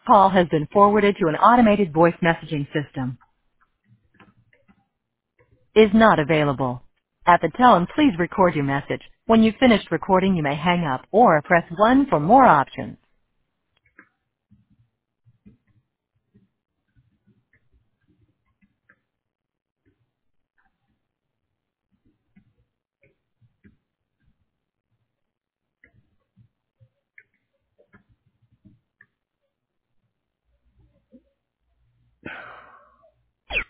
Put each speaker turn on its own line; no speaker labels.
Call has been forwarded to an automated voice messaging system. Is not available. At the tone, please record your message. When you've finished recording, you may hang up or press 1 for more options.